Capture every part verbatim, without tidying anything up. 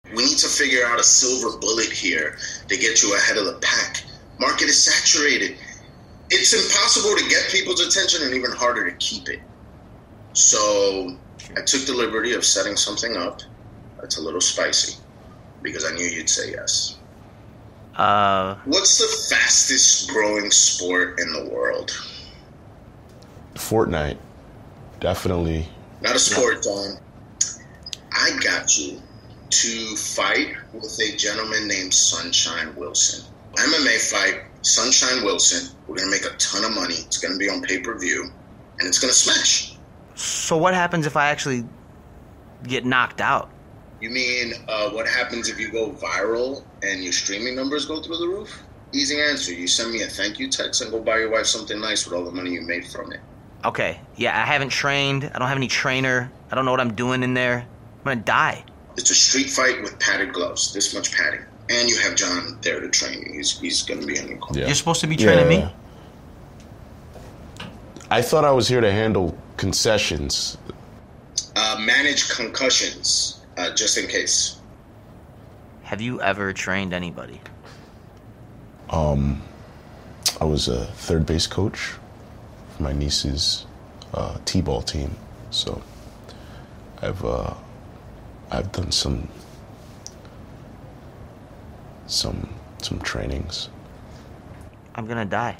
We need to figure out a silver bullet here to get you ahead of the pack. Market is saturated. It's impossible to get people's attention and even harder to keep it. So I took the liberty of setting something up that's a little spicy because I knew you'd say yes. Uh, What's the fastest growing sport in the world? Fortnite. Definitely. Not a sport, Don. I got you to fight with a gentleman named Sunshine Wilson. M M A fight, Sunshine Wilson. We're going to make a ton of money. It's going to be on pay-per-view, and it's going to smash. So what happens if I actually get knocked out? You mean uh, what happens if you go viral and your streaming numbers go through the roof? Easy answer. You send me a thank you text and go buy your wife something nice with all the money you made from it. Okay, yeah, I haven't trained. I don't have any trainer. I don't know what I'm doing in there. I'm going to die. It's a street fight with padded gloves, this much padding. And you have John there to train you. He's, he's going to be in your corner. Yeah. You're supposed to be training Yeah. me? I thought I was here to handle concessions. Uh, manage concussions, uh, just in case. Have you ever trained anybody? Um, I was a third base coach for my niece's uh, t-ball team, so I've uh, I've done some some some trainings. I'm gonna die.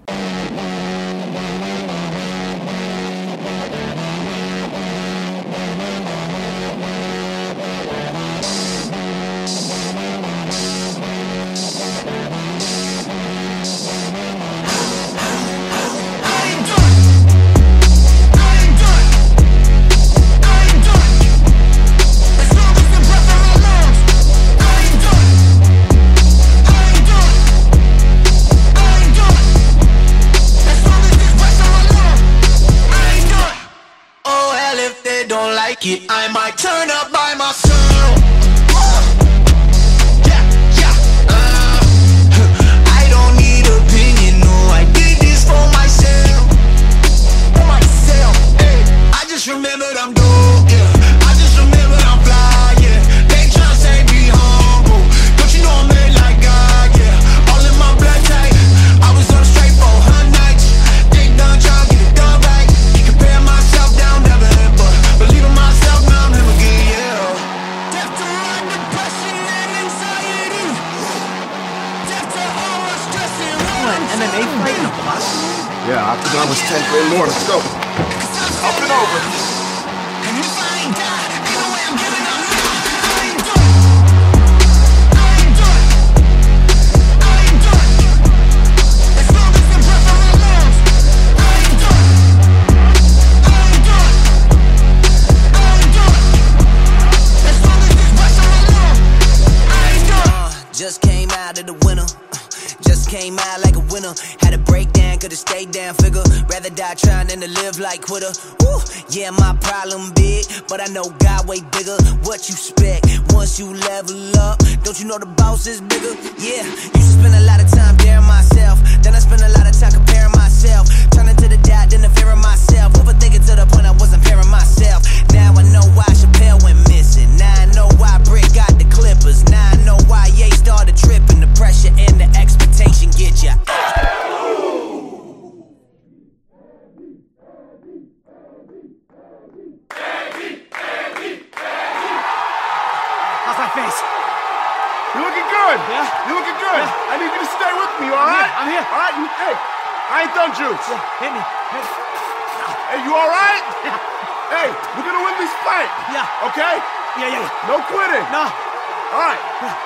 I might turn up by myself. Yeah, yeah. Uh, I don't need opinion, no. I did this for myself. For myself. Hey, I just remembered I'm dope. Yeah, I just remembered I'm fly. Yeah, they tryna say be humble. Don't you know I'm made like God? Yeah, all in my blood type. I was on a straight for her nights. They done tryna get it done right. Compare myself down, never but believe in myself now, I'm him again, yeah. Death to my depression and anxiety. Death to all my stress and What, M M A fight in a box? Yeah, Octagon was ten grand more. Let's go. Up and over. And if I ain't died, ain't no way I'm giving up. I ain't done. I ain't done. I ain't done. As long as the breath of my lungs. I ain't done. I ain't done. I ain't done. As long as this breath of my lungs. I ain't done. Uh, just came out of the winter. Just came out like a winner. Had a breakdown, could've stayed down, figure. Rather die trying than to live like quitter. Woo, yeah, my problem big, but I know God way bigger. What you expect once you level up? Don't you know the boss is bigger? Yeah, used to spend a lot of time daring myself. Then I spent a lot of time comparing myself. Turning to the doubt, then the fear of myself. Overthinking to the point I wasn't pairing myself. Now I know why Chappelle went missing. Now I know why Brick got the Clippers. Now I know why Ye started tripping. The pressure and the expectation get ya. How's my face? You're looking good. Yeah? You're looking good. Yeah. I need you to stay with me, all right? I'm here. All right, you, hey, I ain't done, Juice. Yeah, hit me. Hit me. Hey, you all right? Yeah. Hey, we're gonna win this fight. Yeah. Okay? Yeah, yeah, yeah. No quitting. No. All right.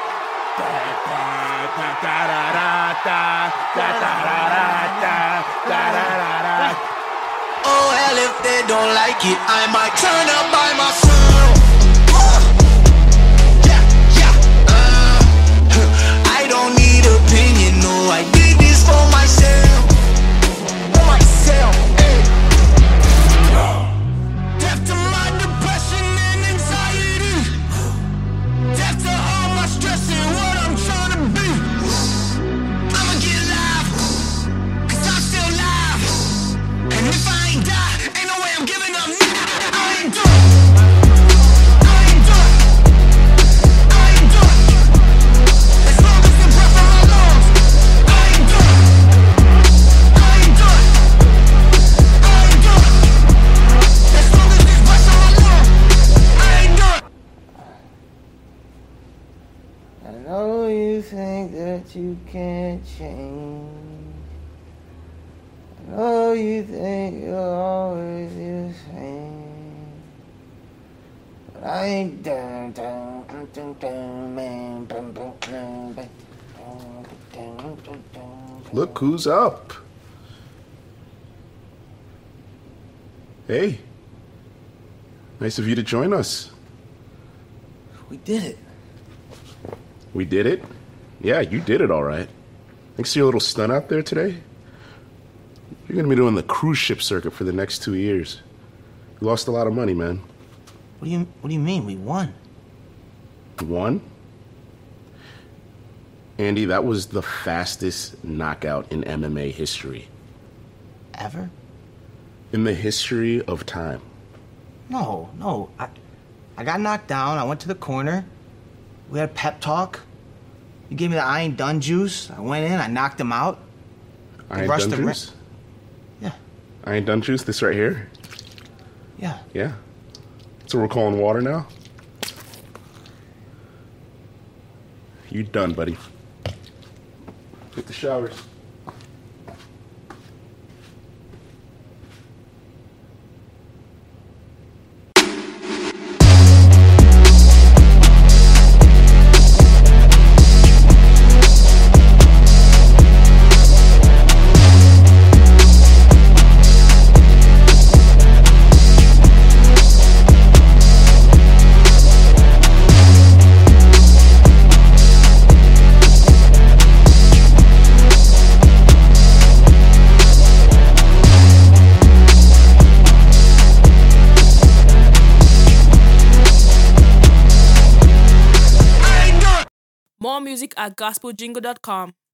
Oh, hell, if they don't like it, I might turn up by myself. Yeah, yeah. Uh, I don't need opinion, no. I did this for myself. For myself. Hey. Death to my depression and anxiety. Death to all my stress and what I'm trying to be. I'ma get live, cause I'm still live. And if I ain't die, ain't no way I'm giving up now. I ain't that you can't change. I know you think you'll always be the same, but I ain't done, done, done, done, man, dun, dun, dun, dun, dun, dun, dun, dun. Look who's up. Hey. Nice of you to join us. We did it. We did it? Yeah, you did it all right. Thanks to your little stunt out there today. You're going to be doing the cruise ship circuit for the next two years. You lost a lot of money, man. What do you What do you mean? We won. Won? Andy, that was the fastest knockout in M M A history. Ever? In the history of time. No, no. I, I got knocked down. I went to the corner. We had a pep talk. You gave me the I ain't done juice. I went in. I knocked him out. I ain't rushed done the ri- juice? Yeah, I ain't done juice? This right here? yeah. Yeah. So we're calling water now? You done, buddy. Hit the showers. More music at gospel jingle dot com.